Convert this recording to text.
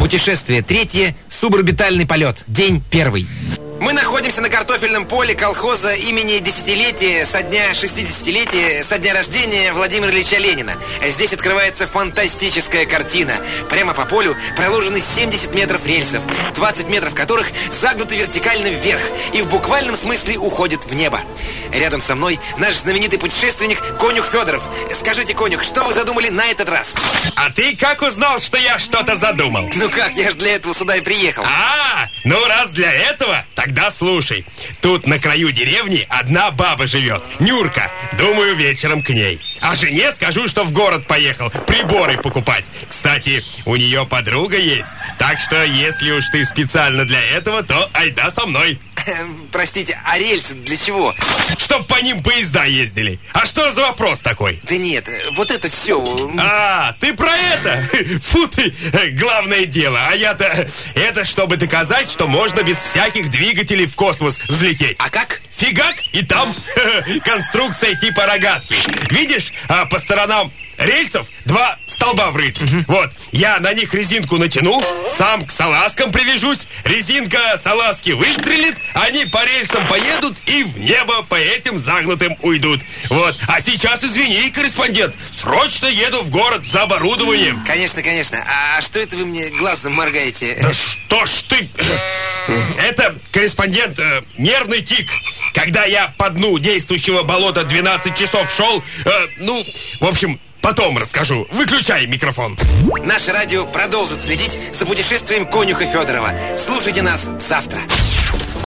Путешествие третье. Суборбитальный полет. День первый. Мы находимся на картофельном поле колхоза имени десятилетия со дня 60-летия, со дня рождения Владимира Ильича Ленина. Здесь открывается фантастическая картина. Прямо по полю проложены 70 метров рельсов, 20 метров которых загнуты вертикально вверх и в буквальном смысле уходят в небо. Рядом со мной наш знаменитый путешественник Конюх Федоров. Скажите, Конюх, что вы задумали на этот раз? А ты как узнал, что я что-то задумал? Ну как, я же для этого сюда и приехал. Ну раз для этого, тогда слушай. Тут на краю деревни одна баба живет, Нюрка. Думаю, вечером к ней. А жене скажу, что в город поехал приборы покупать. Кстати, у нее подруга есть. Так что, если уж ты специально для этого, то айда со мной. Простите, а рельсы для чего? Чтоб по ним поезда ездили. А что за вопрос такой? Да нет, вот это все. Ты про это? Фу ты, главное дело. А я-то... Это чтобы доказать, что можно без всяких двигателей в космос взлететь. А как? Фигак, и там конструкция типа рогатки. Видишь, по сторонам рельсов 2 столба врыты. Вот, я на них резинку натяну, сам к салазкам привяжусь, резинка салазки выстрелит, они по рельсам поедут и в небо по этим загнутым уйдут. Вот, а сейчас, извини, корреспондент, срочно еду в город за оборудованием. Конечно, конечно. А что это вы мне глазом моргаете? Да что ж ты... Это, корреспондент, нервный тик. Когда я по дну действующего болота 12 часов шел, в общем... Потом расскажу. Выключай микрофон. Наше радио продолжит следить за путешествием Конюха Федорова. Слушайте нас завтра.